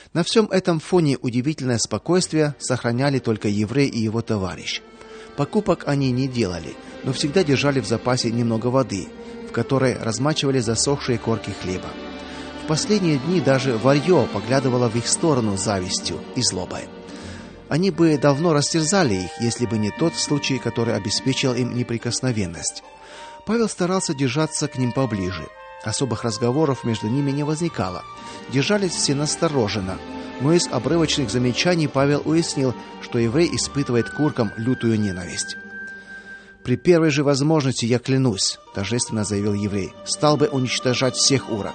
На всем этом фоне удивительное спокойствие сохраняли только еврей и его товарищ. Покупок они не делали, но всегда держали в запасе немного воды, в которой размачивали засохшие корки хлеба. В последние дни даже варьё поглядывало в их сторону с завистью и злобой. Они бы давно растерзали их, если бы не тот случай, который обеспечил им неприкосновенность. Павел старался держаться к ним поближе. Особых разговоров между ними не возникало. Держались все настороженно, но из обрывочных замечаний Павел уяснил, что еврей испытывает к уркам лютую ненависть. При первой же возможности, я клянусь, торжественно заявил еврей, стал бы уничтожать всех урок.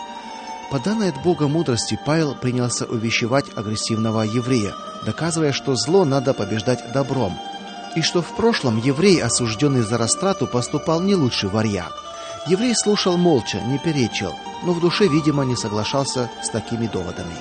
По данной от Бога мудрости Павел принялся увещевать агрессивного еврея, доказывая, что зло надо побеждать добром, и что в прошлом еврей, осужденный за растрату, поступал не лучше варья. Еврей слушал молча, не перечил, но в душе, видимо, не соглашался с такими доводами.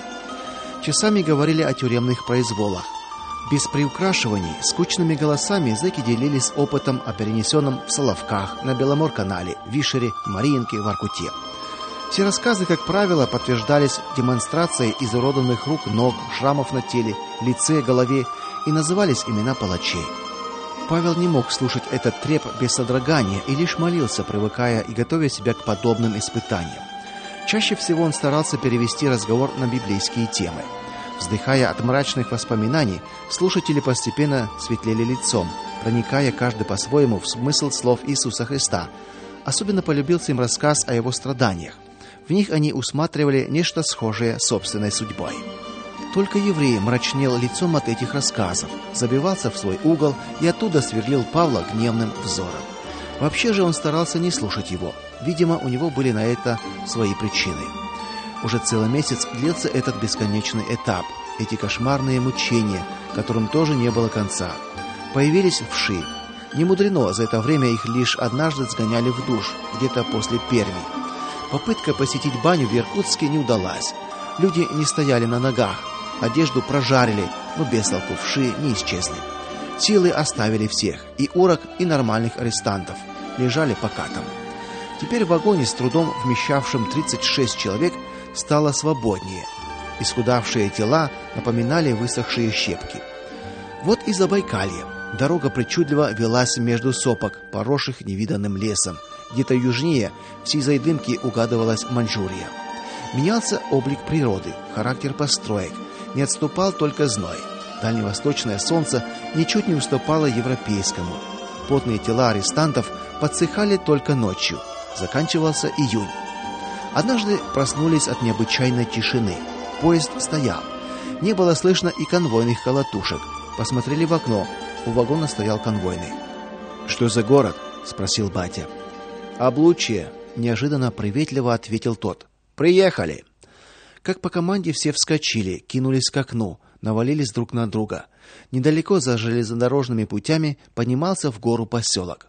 Часами говорили о тюремных произволах. Без приукрашиваний, скучными голосами зэки делились опытом о перенесенном в Соловках, на Беломор-канале, Вишере, Мариинке, Воркуте. Все рассказы, как правило, подтверждались демонстрацией изуродованных рук, ног, шрамов на теле, лице, голове, и назывались имена палачей. Павел не мог слушать этот треп без содрогания и лишь молился, привыкая и готовя себя к подобным испытаниям. Чаще всего он старался перевести разговор на библейские темы. Вздыхая от мрачных воспоминаний, слушатели постепенно светлели лицом, проникая каждый по-своему в смысл слов Иисуса Христа. Особенно полюбился им рассказ о его страданиях. В них они усматривали нечто схожее с собственной судьбой. Только еврей мрачнел лицом от этих рассказов, забивался в свой угол и оттуда сверлил Павла гневным взором. Вообще же он старался не слушать его. Видимо, у него были на это свои причины. Уже целый месяц длился этот бесконечный этап, эти кошмарные мучения, которым тоже не было конца. Появились вши. Немудрено, за это время их лишь однажды сгоняли в душ, где-то после Перми. Попытка посетить баню в Иркутске не удалась. Люди не стояли на ногах, одежду прожарили, но без толку вши не исчезли. Силы оставили всех, и урок, и нормальных арестантов, лежали покатом. Теперь в вагоне, с трудом вмещавшем 36 человек, стало свободнее. Исхудавшие тела напоминали высохшие щепки. Вот и Забайкалье. Дорога причудливо велась между сопок, поросших невиданным лесом. Где-то южнее в сизой дымке угадывалась Маньчжурия. Менялся облик природы, характер построек, не отступал только зной. Дальневосточное солнце ничуть не уступало европейскому. Потные тела арестантов подсыхали только ночью. Заканчивался июнь. Однажды проснулись от необычайной тишины. Поезд стоял. Не было слышно и конвойных колотушек. Посмотрели в окно. У вагона стоял конвойный. «Что за город?» — спросил батя. «Облучье», — неожиданно приветливо ответил тот. «Приехали». Как по команде все вскочили, кинулись к окну, навалились друг на друга. Недалеко за железнодорожными путями поднимался в гору поселок.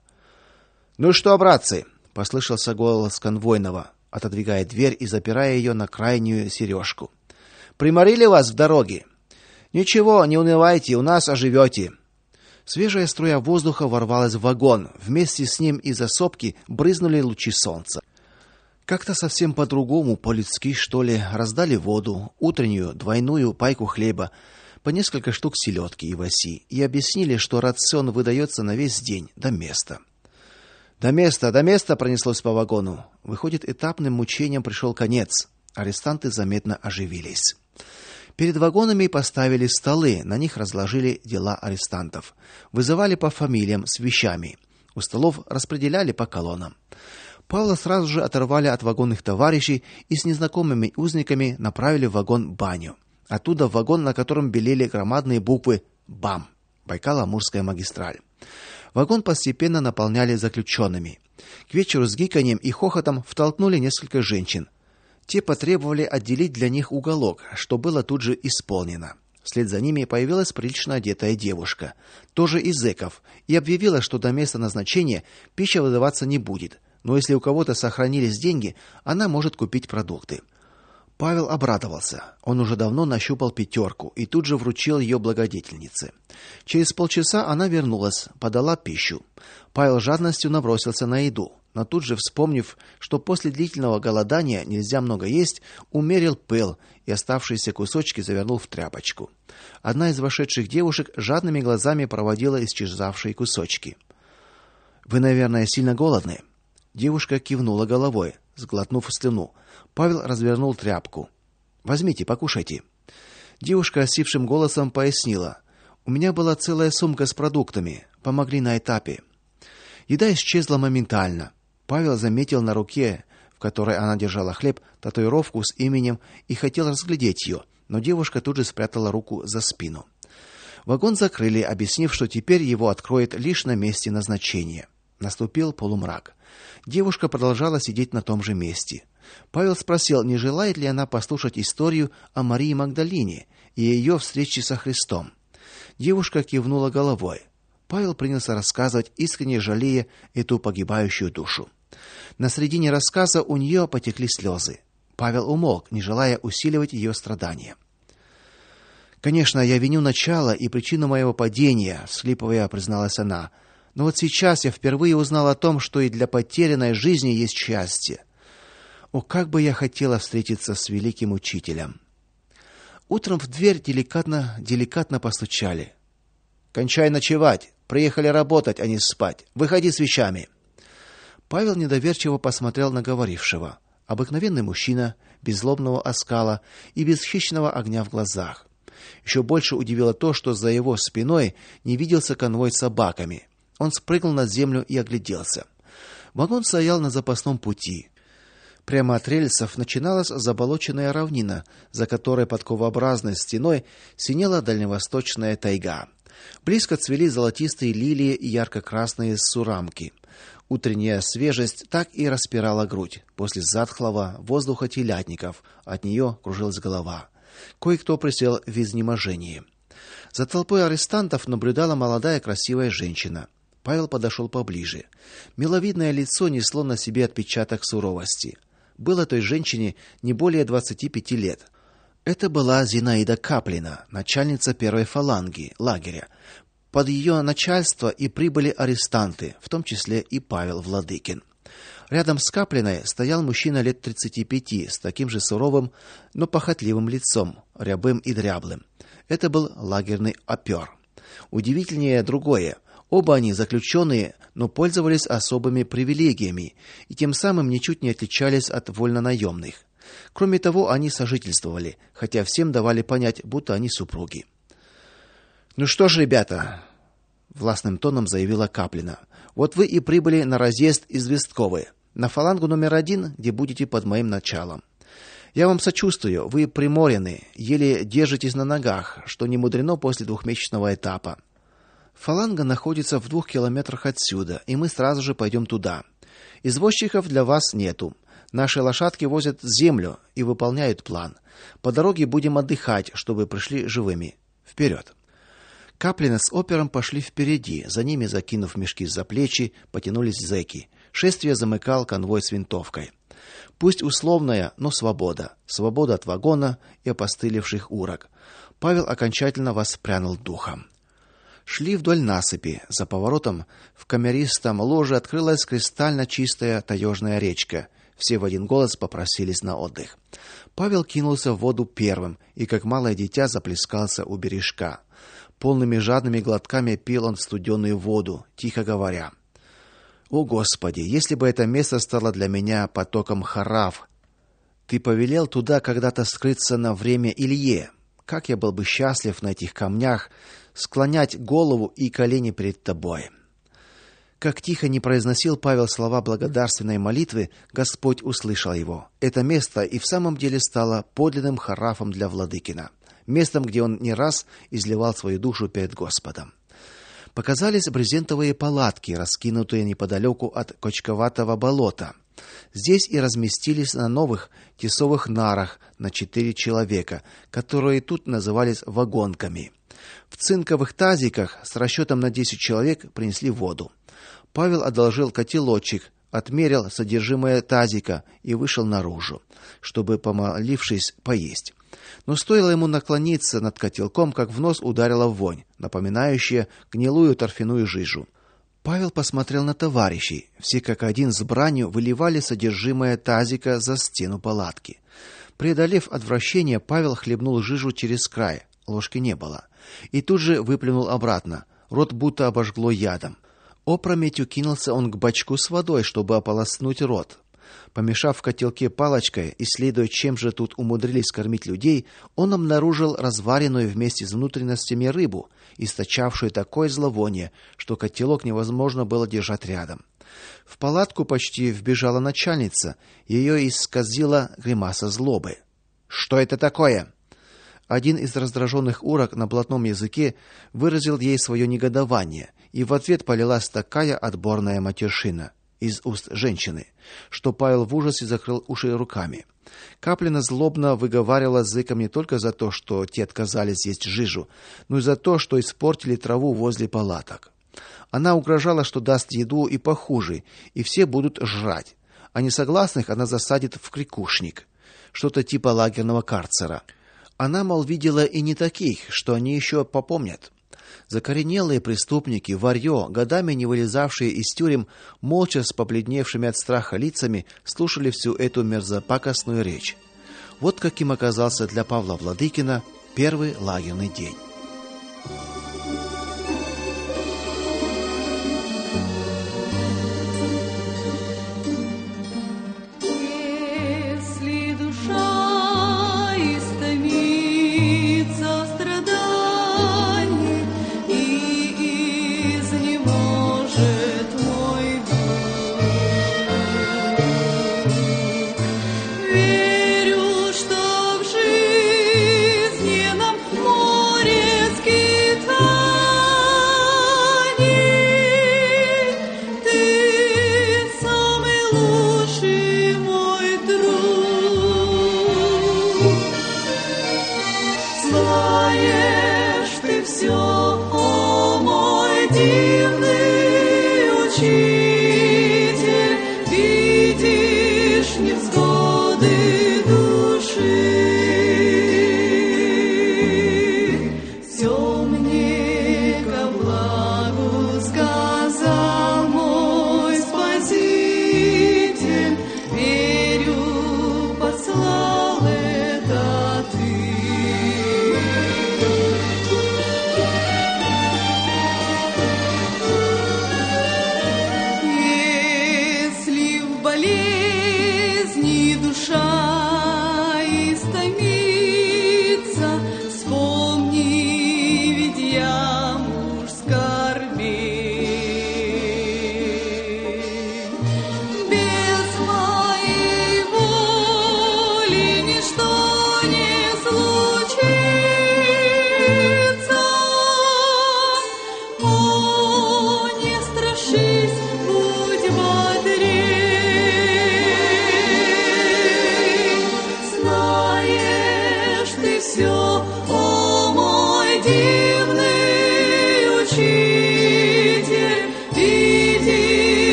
«Ну что, братцы?» — послышался голос конвойного, отодвигая дверь и запирая ее на крайнюю сережку. «Приморили вас в дороге?» «Ничего, не унывайте, у нас оживете». Свежая струя воздуха ворвалась в вагон. Вместе с ним из-за сопки брызнули лучи солнца. Как-то совсем по-другому, по-людски, что ли, раздали воду, утреннюю двойную пайку хлеба, по несколько штук селедки и васи, и объяснили, что рацион выдается на весь день, до места. До места пронеслось по вагону. Выходит, этапным мучениям пришел конец. Арестанты заметно оживились. Перед вагонами поставили столы, на них разложили дела арестантов. Вызывали по фамилиям с вещами. У столов распределяли по колоннам. Павла сразу же оторвали от вагонных товарищей и с незнакомыми узниками направили в вагон-баню. Оттуда в вагон, на котором белели громадные буквы БАМ, Байкало-Амурская магистраль. Вагон постепенно наполняли заключенными. К вечеру с гиканьем и хохотом втолкнули несколько женщин. Те потребовали отделить для них уголок, что было тут же исполнено. Вслед за ними появилась прилично одетая девушка, тоже из зэков, и объявила, что до места назначения пища выдаваться не будет, но если у кого-то сохранились деньги, она может купить продукты. Павел обрадовался. Он уже давно нащупал пятерку и тут же вручил ее благодетельнице. Через полчаса она вернулась, подала пищу. Павел жадностью набросился на еду. но тут же, вспомнив, что после длительного голодания нельзя много есть, умерил пыл и оставшиеся кусочки завернул в тряпочку. Одна из вошедших девушек жадными глазами проводила исчезавшие кусочки. Вы, наверное, сильно голодны? Девушка кивнула головой, сглотнув слюну. Павел развернул тряпку. Возьмите, покушайте. Девушка осипшим голосом пояснила: у меня была целая сумка с продуктами, помогли на этапе. Еда исчезла моментально. Павел заметил на руке, в которой она держала хлеб, татуировку с именем и хотел разглядеть ее, но девушка тут же спрятала руку за спину. Вагон закрыли, объяснив, что теперь его откроют лишь на месте назначения. Наступил полумрак. Девушка продолжала сидеть на том же месте. Павел спросил, не желает ли она послушать историю о Марии Магдалине и ее встрече со Христом. Девушка кивнула головой. Павел принялся рассказывать, искренне жалея эту погибающую душу. На середине рассказа у нее потекли слезы. Павел умолк, не желая усиливать ее страдания. Конечно, я виню начало и причину моего падения, всхлипывая, призналась она. Но вот сейчас я впервые узнал о том, что и для потерянной жизни есть счастье. О, как бы я хотела встретиться с великим учителем. Утром в дверь деликатно постучали. Кончай ночевать, приехали работать, а не спать. Выходи с вещами. Павел недоверчиво посмотрел на говорившего. Обыкновенный мужчина, без злобного оскала и без хищного огня в глазах. Еще больше удивило то, что за его спиной не виделся конвой с собаками. Он спрыгнул на землю и огляделся. Вагон стоял на запасном пути. Прямо от рельсов начиналась заболоченная равнина, за которой подковообразной стеной синела дальневосточная тайга. Близко цвели золотистые лилии и ярко-красные сурамки. Утренняя свежесть так и распирала грудь. После затхлого воздуха телятников от нее кружилась голова. Кое-кто присел в изнеможении. За толпой арестантов наблюдала молодая красивая женщина. Павел подошел поближе. Миловидное лицо несло на себе отпечаток суровости. Было той женщине не более 25 лет. Это была Зинаида Каплина, начальница первой фаланги лагеря. Под ее начальство и прибыли арестанты, в том числе и Павел Владыкин. Рядом с Каплиной стоял мужчина лет 35 с таким же суровым, но похотливым лицом, рябым и дряблым. Это был лагерный опер. Удивительнее другое. Оба они заключенные, но пользовались особыми привилегиями и тем самым ничуть не отличались от вольнонаемных. Кроме того, они сожительствовали, хотя всем давали понять, будто они супруги. Ну что ж, ребята, властным тоном заявила Каплина. Вот вы и прибыли на разъезд из Вестковой, на фалангу номер 1, где будете под моим началом. Я вам сочувствую, вы приморены, еле держитесь на ногах, что не мудрено после двухмесячного этапа. Фаланга находится в 2 километрах отсюда, и мы сразу же пойдем туда. Извозчиков для вас нету. Наши лошадки возят землю и выполняют план. По дороге будем отдыхать, чтобы пришли живыми. Вперед!» Каплина с опером пошли впереди, за ними, закинув мешки за плечи, потянулись зэки. Шествие замыкал конвой с винтовкой. Пусть условная, но свобода. Свобода от вагона и опостылевших урок. Павел окончательно воспрянул духом. Шли вдоль насыпи. За поворотом в камеристом ложе открылась кристально чистая таежная речка. Все в один голос попросились на отдых. Павел кинулся в воду первым и, как малое дитя, заплескался у бережка. Полными жадными глотками пил он студеную воду, тихо говоря: «О, Господи, если бы это место стало для меня потоком Хараф! Ты повелел туда когда-то скрыться на время Илье. Как я был бы счастлив на этих камнях склонять голову и колени перед тобой!» Как тихо не произносил Павел слова благодарственной молитвы, Господь услышал его. Это место и в самом деле стало подлинным Харафом для Владыкина, местом, где он не раз изливал свою душу перед Господом. Показались брезентовые палатки, раскинутые неподалеку от кочковатого болота. Здесь и разместились на новых тесовых нарах на 4 человека, которые тут назывались вагонками. В цинковых тазиках с расчетом на 10 человек принесли воду. Павел одолжил котелочек, отмерил содержимое тазика и вышел наружу, чтобы, помолившись, поесть. Но стоило ему наклониться над котелком, как в нос ударила вонь, напоминающая гнилую торфяную жижу. Павел посмотрел на товарищей. Все как один с бранью выливали содержимое тазика за стену палатки. Преодолев отвращение, Павел хлебнул жижу через край. Ложки не было. И тут же выплюнул обратно. Рот будто обожгло ядом. Опрометью кинулся он к бачку с водой, чтобы ополоснуть рот. Помешав в котелке палочкой, исследуя, чем же тут умудрились кормить людей, он обнаружил разваренную вместе с внутренностями рыбу, источавшую такое зловоние, что котелок невозможно было держать рядом. В палатку почти вбежала начальница, ее исказила гримаса злобы. Что это такое? Один из раздраженных урок на блатном языке выразил ей свое негодование, и в ответ полилась такая отборная матершина из уст женщины, что Павел в ужасе закрыл уши руками. Каплина злобно выговаривала зэкам не только за то, что те отказались есть жижу, но и за то, что испортили траву возле палаток. Она угрожала, что даст еду и похуже, и все будут жрать, а несогласных она засадит в крикушник, что-то типа лагерного карцера. Она, мол, видела и не таких, что они еще попомнят. Закоренелые преступники, варьё, годами не вылезавшие из тюрем, молча с побледневшими от страха лицами слушали всю эту мерзопакостную речь. Вот каким оказался для Павла Владыкина первый лагерный день.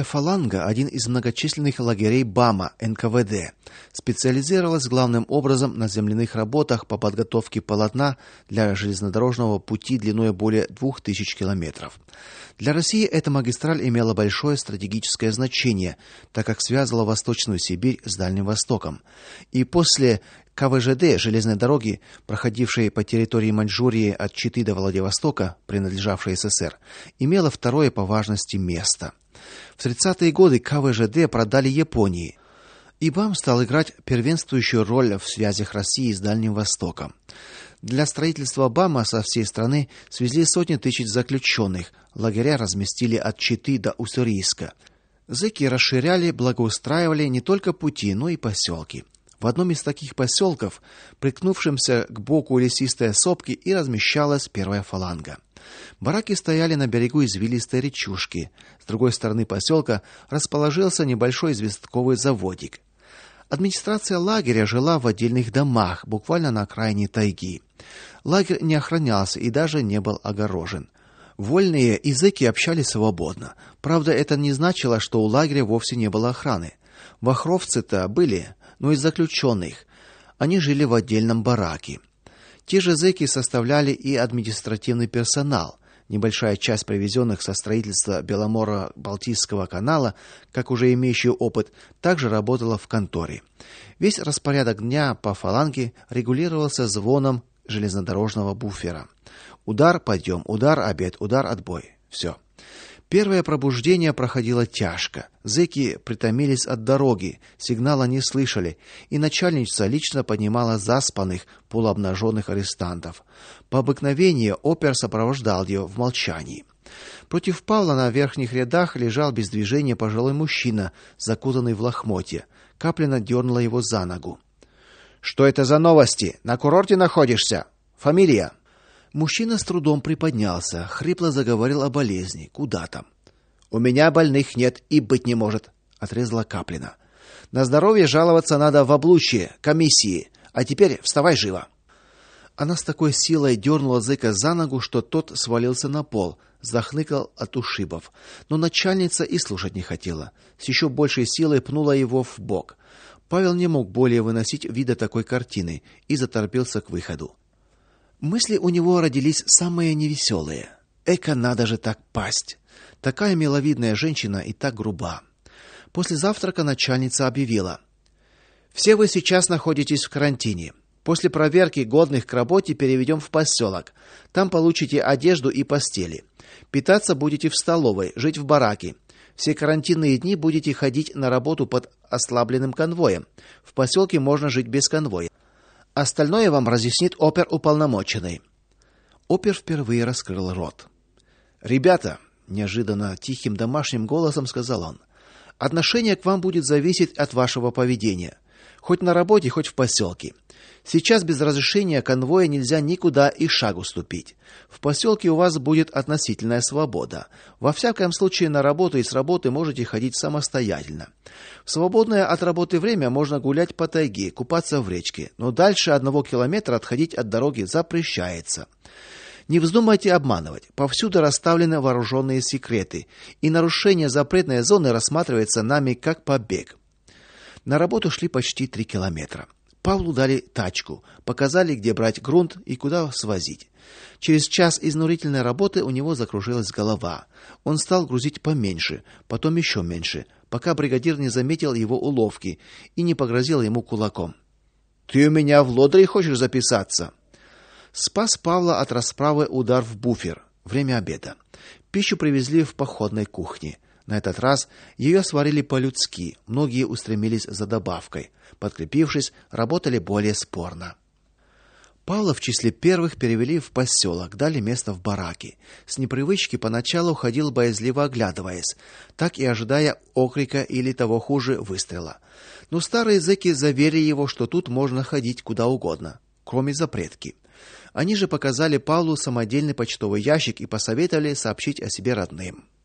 фаланга, один из многочисленных лагерей БАМа НКВД, специализировалась главным образом на земляных работах по подготовке полотна для железнодорожного пути длиной более 2000 километров. Для России эта магистраль имела большое стратегическое значение, так как связывала Восточную Сибирь с Дальним Востоком. И после КВЖД железной дороги, проходившей по территории Маньчжурии от Читы до Владивостока, принадлежавшей СССР, имела второе по важности место. В 30-е годы КВЖД продали Японии, и БАМ стал играть первенствующую роль в связях России с Дальним Востоком. Для строительства БАМа со всей страны свезли сотни тысяч заключенных, лагеря разместили от Читы до Уссурийска. Зэки расширяли, благоустраивали не только пути, но и поселки. В одном из таких поселков, приткнувшемся к боку лесистой сопки, и размещалась первая фаланга. Бараки стояли на берегу извилистой речушки. С другой стороны поселка расположился небольшой известковый заводик. Администрация лагеря жила в отдельных домах, буквально на окраине тайги. Лагерь не охранялся и даже не был огорожен. Вольные и зэки общались свободно. Правда, это не значило, что у лагеря вовсе не было охраны. Вахровцы-то были, но из заключенных. Они жили в отдельном бараке. Те же зэки составляли и административный персонал. Небольшая часть привезенных со строительства Беломоро-Балтийского канала, как уже имеющий опыт, также работала в конторе. Весь распорядок дня по фаланге регулировался звоном железнодорожного буфера. Удар, подъем, удар, обед, удар, отбой. Все. Первое пробуждение проходило тяжко. Зэки притомились от дороги, сигнала не слышали, и начальница лично поднимала заспанных, полуобнаженных арестантов. По обыкновению опер сопровождал ее в молчании. Против Павла на верхних рядах лежал без движения пожилой мужчина, закутанный в лохмотья. Каплина дернула его за ногу. Что это за новости? На курорте находишься? Фамилия? Мужчина с трудом приподнялся, хрипло заговорил о болезни. Куда там? У меня больных нет и быть не может, отрезала Каплина. На здоровье жаловаться надо в облучье, комиссии. А теперь вставай живо. Она с такой силой дернула зэка за ногу, что тот свалился на пол, захныкал от ушибов. Но начальница и слушать не хотела. С еще большей силой пнула его в бок. Павел не мог более выносить вида такой картины и заторопился к выходу. Мысли у него родились самые невеселые. Эка, надо же так пасть. Такая миловидная женщина и так груба. После завтрака начальница объявила: все вы сейчас находитесь в карантине. После проверки годных к работе переведем в поселок. Там получите одежду и постели. Питаться будете в столовой, жить в бараке. Все карантинные дни будете ходить на работу под ослабленным конвоем. В поселке можно жить без конвоя. Остальное вам разъяснит оперуполномоченный. Опер впервые раскрыл рот. Ребята, неожиданно тихим домашним голосом сказал он: отношение к вам будет зависеть от вашего поведения, хоть на работе, хоть в поселке. Сейчас без разрешения конвоя нельзя никуда и шагу ступить. В поселке у вас будет относительная свобода. Во всяком случае, на работу и с работы можете ходить самостоятельно. В свободное от работы время можно гулять по тайге, купаться в речке, но дальше 1 километра отходить от дороги запрещается. Не вздумайте обманывать. Повсюду расставлены вооруженные секреты, и нарушение запретной зоны рассматривается нами как побег. На работу шли почти 3 километра. Павлу дали тачку, показали, где брать грунт и куда свозить. Через час изнурительной работы у него закружилась голова. Он стал грузить поменьше, потом еще меньше, пока бригадир не заметил его уловки и не погрозил ему кулаком. Ты у меня в лодыри хочешь записаться? Спас Павла от расправы удар в буфер. Время обеда. Пищу привезли в походной кухне. На этот раз ее сварили по-людски. Многие устремились за добавкой. Подкрепившись, работали более спорно. Павла в числе первых перевели в поселок, дали место в бараке. С непривычки поначалу ходил боязливо оглядываясь, так и ожидая окрика или того хуже выстрела. Но старые зэки заверили его, что тут можно ходить куда угодно, кроме запретки. Они же показали Павлу самодельный почтовый ящик и посоветовали сообщить о себе родным.